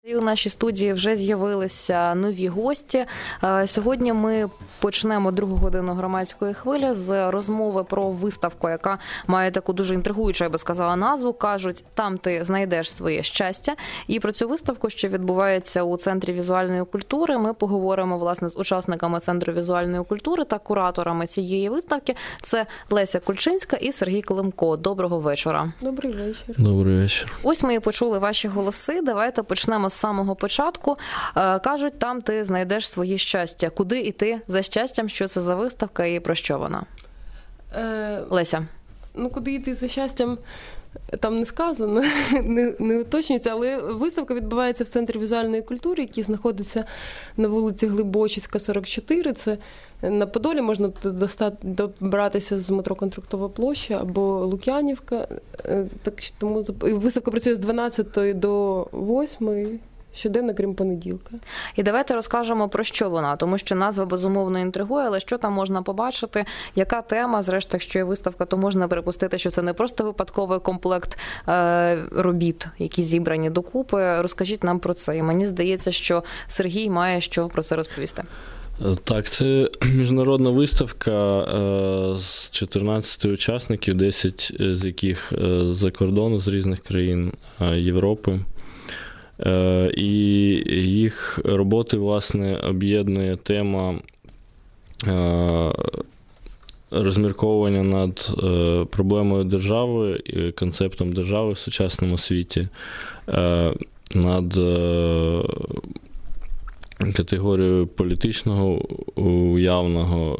І у нашій студії вже з'явилися нові гості. Сьогодні ми почнемо другу годину громадської хвилі з розмови про виставку, яка має таку дуже інтригуючу, я би сказала, назву. Кажуть, там ти знайдеш своє щастя. І про цю виставку, що відбувається у Центрі візуальної культури, ми поговоримо, власне, з учасниками Центру візуальної культури та кураторами цієї виставки. Це Леся Кульчинська і Сергій Климко. Доброго вечора. Добрий вечір. Добрий вечір. Ось ми і почули ваші голоси. Давайте почнемо з самого початку. Кажуть, там ти знайдеш своє щастя. Куди йти за щастям? Що це за виставка і про що вона? Леся. Куди йти за щастям, там не сказано, не уточнюється, але виставка відбувається в Центрі візуальної культури, який знаходиться на вулиці Глибочицька, 44. Це на Подолі, можна добратися з метро Контрактова площа або Лук'янівка. Тому виставка працює з 12 до 8 щоденно, крім понеділка. І давайте розкажемо, про що вона, тому що назва безумовно інтригує, але що там можна побачити, яка тема, зрештою, якщо є виставка, то можна припустити, що це не просто випадковий комплект робіт, які зібрані докупи. Розкажіть нам про це. І мені здається, що Сергій має що про це розповісти. Так, це міжнародна виставка з 14 учасників, 10 з яких з-за кордону, з різних країн Європи. І їх роботи, власне, об'єднує тема розмірковування над проблемою держави, концептом держави в сучасному світі, над категорією політичного уявного.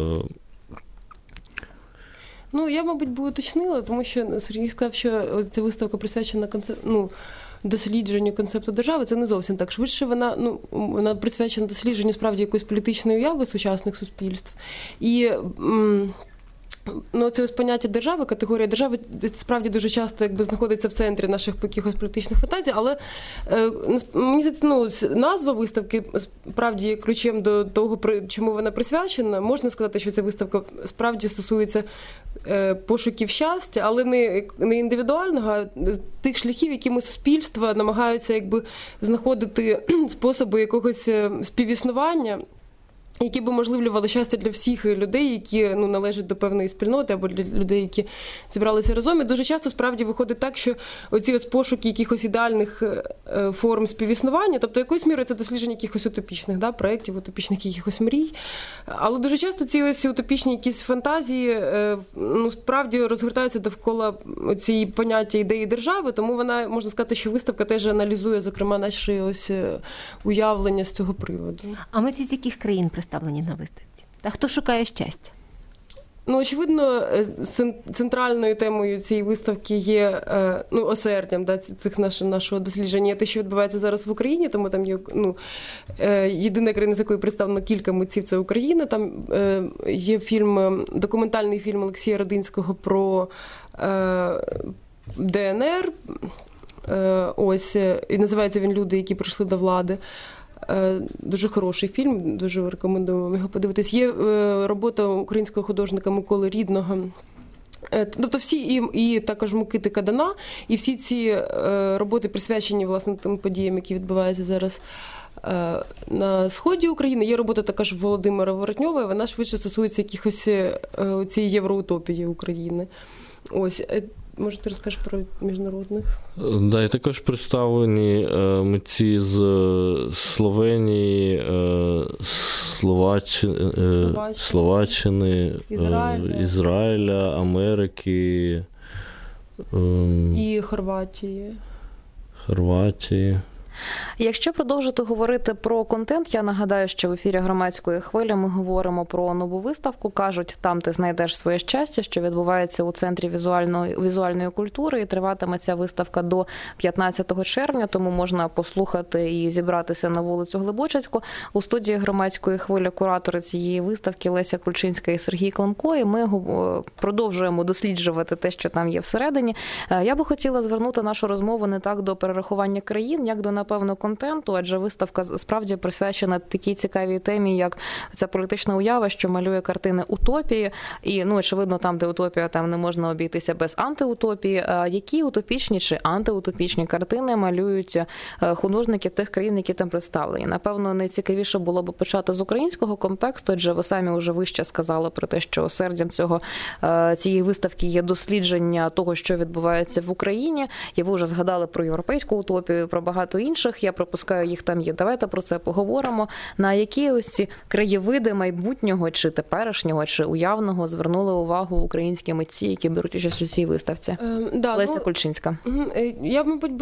Я, мабуть, би уточнила, тому що Сергій сказав, що ця виставка присвячена дослідженню концепту держави. Це не зовсім так. Швидше вона присвячена дослідженню справді якоїсь політичної уяви сучасних суспільств. І це ось поняття держави, категорія держави справді дуже часто знаходиться в центрі наших якихось політичних фантазій, але мені здається, назва виставки справді є ключем до того, чому вона присвячена. Можна сказати, що ця виставка справді стосується пошуків щастя, але не індивідуального, а тих шляхів, якими суспільства намагаються знаходити способи якогось співіснування, які б уможливлювали щастя для всіх людей, які належать до певної спільноти, або для людей, які зібралися разом. І дуже часто справді виходить так, що оці пошуки якихось ідеальних форм співіснування, тобто якоюсь мірою це дослідження якихось утопічних проєктів, утопічних якихось мрій. Але дуже часто ці ось утопічні якісь фантазії справді розгортаються довкола цієї поняття ідеї держави, тому вона, можна сказати, що виставка теж аналізує, зокрема, наші ось уявлення з цього приводу. А ми з яких країн представлені на виставці? Та хто шукає щастя? Очевидно, центральною темою цієї виставки є осердям нашого дослідження, є те, що відбувається зараз в Україні, тому там є єдина країна, з якою представлено кілька митців, це Україна. Там є документальний фільм Олексія Радинського про ДНР. І називається він «Люди, які прийшли до влади». Дуже хороший фільм, дуже рекомендую його подивитись. Є робота українського художника Миколи Рідного, тобто всі, і також Микити Кадана, і всі ці роботи присвячені, власне, тим подіям, які відбуваються зараз на сході України. Є робота також Володимира Воротньова, і вона швидше стосується якихось цієї євроутопії України. Може, ти розкажеш про міжнародних? Да, і також представлені митці з Словенії, Словаччини, Ізраїля, Америки. І Хорватії. Якщо продовжити говорити про контент, я нагадаю, що в ефірі громадської хвилі ми говоримо про нову виставку. Кажуть, там ти знайдеш своє щастя, що відбувається у Центрі візуальної культури. І триватиме ця виставка до 15 червня, тому можна послухати і зібратися на вулицю Глибочицьку. У студії громадської хвилі куратори цієї виставки Леся Кульчинська і Сергій Климко. І ми продовжуємо досліджувати те, що там є всередині. Я би хотіла звернути нашу розмову не так до перерахування країн, як до, напевно, напевно, контенту, адже виставка справді присвячена такій цікавій темі, як ця політична уява, що малює картини утопії. І, очевидно, там, де утопія, там не можна обійтися без антиутопії. Які утопічні чи антиутопічні картини малюють художники тих країн, які там представлені? Напевно, найцікавіше було б почати з українського контексту, адже ви самі вже вище сказали про те, що серцем цієї виставки є дослідження того, що відбувається в Україні. І ви вже згадали про європейську утопію, про багато інших. Я припускаю, їх там є. Давайте про це поговоримо. На які ось ці краєвиди майбутнього, чи теперішнього, чи уявного звернули увагу українські митці, які беруть участь у цій виставці? Леся Кульчинська. Я, мабуть,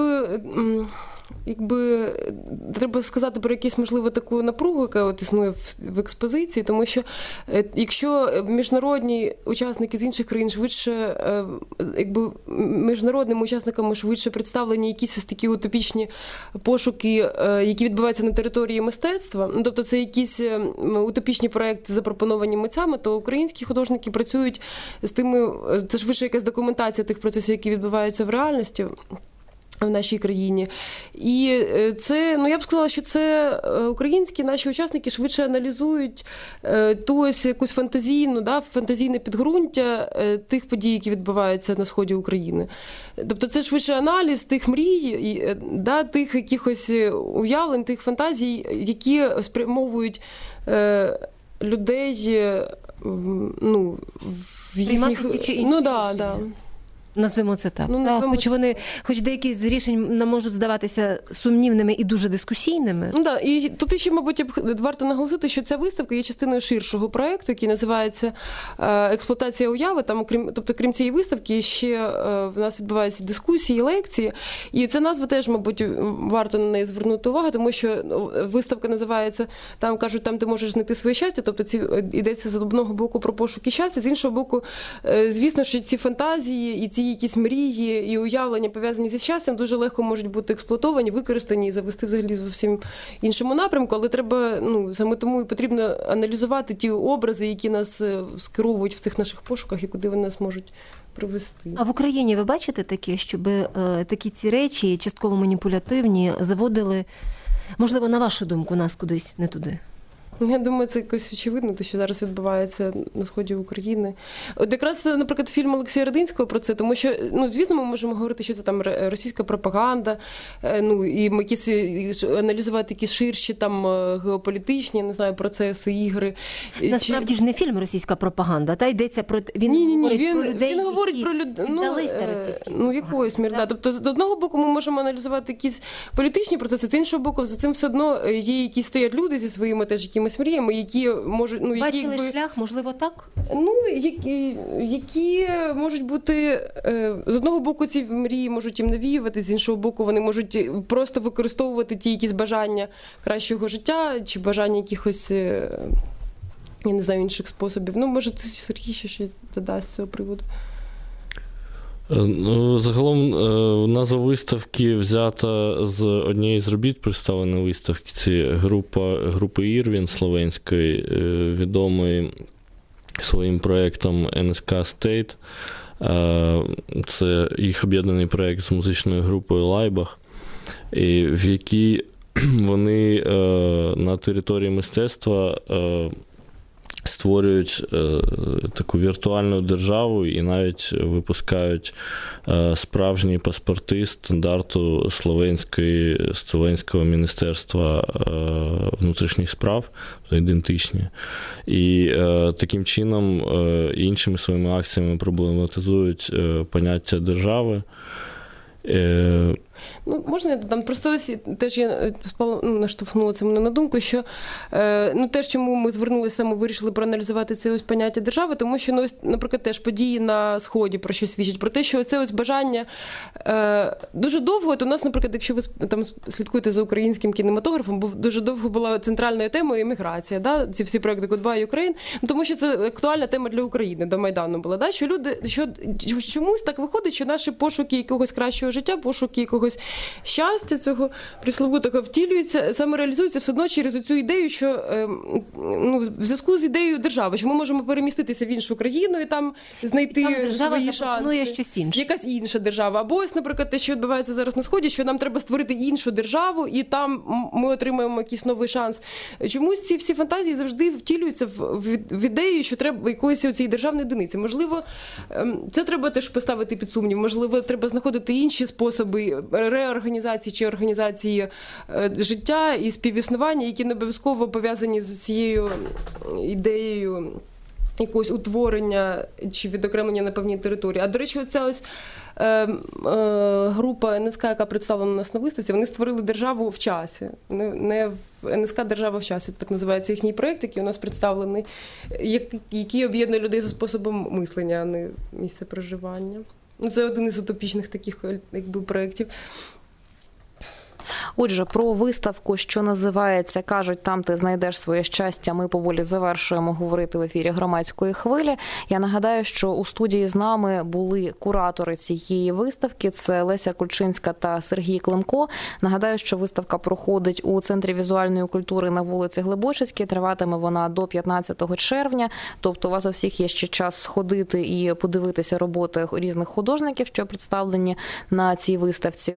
треба сказати про якусь, можливо, таку напругу, яка от існує в експозиції, тому що якщо міжнародні учасники з інших країн швидше, міжнародними учасниками швидше представлені якісь ось такі утопічні пошуки, які відбуваються на території мистецтва, тобто це якісь утопічні проекти, запропоновані митцями, то українські художники працюють з тими, це швидше якась документація тих процесів, які відбуваються в реальності в нашій країні. І це, я б сказала, що це українські наші учасники швидше аналізують ту ось якусь фантазійне підґрунтя тих подій, які відбуваються на сході України. Тобто це швидше аналіз тих мрій, тих якихось уявлень, тих фантазій, які спрямовують людей в їхніх... Назвемо це так. Хоч деякі з рішень нам можуть здаватися сумнівними і дуже дискусійними. І тут ще, мабуть, варто наголосити, що ця виставка є частиною ширшого проєкту, який називається «Експлуатація уяви». Там, крім цієї виставки, ще в нас відбуваються дискусії, лекції. І ця назва теж, мабуть, варто на неї звернути увагу, тому що виставка називається, там кажуть, там ти можеш знайти своє щастя, тобто йдеться з одного боку про пошуки щастя, з іншого боку, звісно, що ці фантазії і ці якісь мрії і уявлення, пов'язані зі щастям, дуже легко можуть бути експлуатовані, використані і завести взагалі зовсім іншому напрямку, але треба, саме тому і потрібно аналізувати ті образи, які нас скеровують в цих наших пошуках і куди вони нас можуть привести. А в Україні ви бачите таке, щоб такі ці речі, частково маніпулятивні, заводили, можливо, на вашу думку, нас кудись не туди? Я думаю, це якось очевидно, те, що зараз відбувається на сході України. От якраз, наприклад, фільм Олексія Радинського про це, тому що, звісно, ми можемо говорити, що це там російська пропаганда, і якісь аналізувати якісь ширші там геополітичні, не знаю, процеси, ігри. Насправді ж не фільм «Російська пропаганда», та йдеться про він говорить про людей, якоїсь мірі. Тобто, з одного боку, ми можемо аналізувати якісь політичні процеси, з іншого боку, за цим все одно є якісь стоять люди зі своїми теж якимись мріями, які можуть... Бачили шлях, можливо, так? Які можуть бути... З одного боку, ці мрії можуть їм навіювати, з іншого боку, вони можуть просто використовувати ті якісь бажання кращого життя, чи бажання якихось, я не знаю, інших способів. Може, це Сергій ще щось додасть з цього приводу. Загалом назва виставки взята з однієї з робіт представленої виставки. Це групи Ірвін словенської, відомої своїм проєктом НСК State. Це їх об'єднаний проєкт з музичною групою Лайбах, в якій вони на території мистецтва створюють таку віртуальну державу і навіть випускають справжні паспорти стандарту Словенського міністерства внутрішніх справ, ідентичні. І таким чином іншими своїми акціями проблематизують поняття держави. Можна я додам? Просто ось теж я наштовхнула це мене на думку, що теж, чому ми звернулися, саме вирішили проаналізувати це ось поняття держави, тому що, наприклад, теж події на Сході про що свідчать? Про те, що це ось бажання дуже довго, от у нас, наприклад, якщо ви там слідкуєте за українським кінематографом, бо дуже довго була центральною темою еміграція, ці всі проекти Goodbye Ukraine, тому що це актуальна тема для України, до Майдану була, що люди, що чомусь так виходить, що наші пошуки якогось кращого життя, пошуки якогось якогось щастя, цього присловутого, втілюється, саме реалізується все одно через цю ідею, що в зв'язку з ідеєю держави, що ми можемо переміститися в іншу країну і там знайти Там держава свої запропонує шанси. щось інше. Якась інша держава. Або ось, наприклад, те, що відбувається зараз на Сході, що нам треба створити іншу державу, і там ми отримаємо якийсь новий шанс. Чомусь ці всі фантазії завжди втілюються в ідею, що треба якоїсь цієї державної одиниці. Можливо, це треба теж поставити під сумнів. Можливо, треба знаходити інші способи реорганізації чи організації життя і співіснування, які не обов'язково пов'язані з цією ідеєю якогось утворення чи відокремлення на певній території. А, до речі, оця ось група НСК, яка представлена у нас на виставці, вони створили державу в часі. Не в НСК «Держава в часі», це так називається їхній проєкт, який у нас представлений, який об'єднує людей за способом мислення, а не місце проживання. Це один із утопічних таких проєктів. Отже, про виставку, що називається «Кажуть, там ти знайдеш своє щастя», ми поволі завершуємо говорити в ефірі «Громадської хвилі». Я нагадаю, що у студії з нами були куратори цієї виставки. Це Леся Кульчинська та Сергій Климко. Нагадаю, що виставка проходить у Центрі візуальної культури на вулиці Глибочицькій. Триватиме вона до 15 червня. Тобто у вас у всіх є ще час сходити і подивитися роботи різних художників, що представлені на цій виставці.